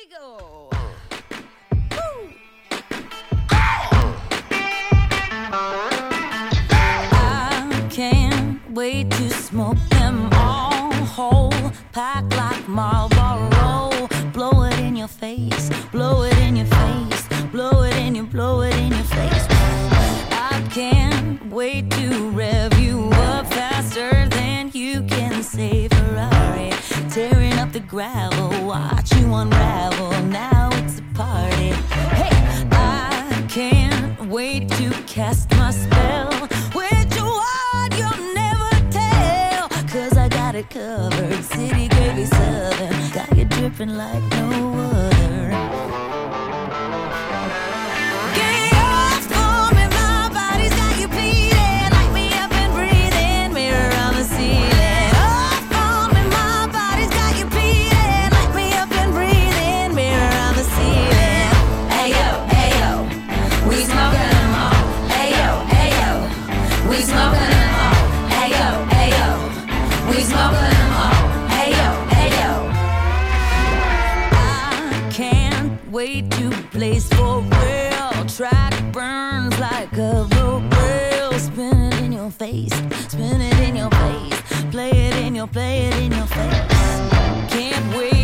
go. I can't wait to smoke them all whole, pack like Marlboro. Blow it in your face, blow it in your face, blow it in your face. I can't wait to rev you up faster than you can say Ferrari. Tearing up the gravel, watch you unravel. Now it's a party. Hey, I can't wait to cast my spell. With your heart, you'll never tell. 'Cause I got it covered. City gravy southern. Got you dripping like no other. Get off for me, my body's got you bleeding. Light me up and breathing. Mirror on the ceiling. Off for me, my body's got you bleeding. Light me up and breathing. Mirror on the ceiling. Hey yo, we smoking them all. Hey yo, we smoking them all. Hey yo, we smoking them all. Hey yo. I can't wait to blaze for real. Track burns like a road rail. Spin it in your face, spin it in your face. Play it in your face. Can't wait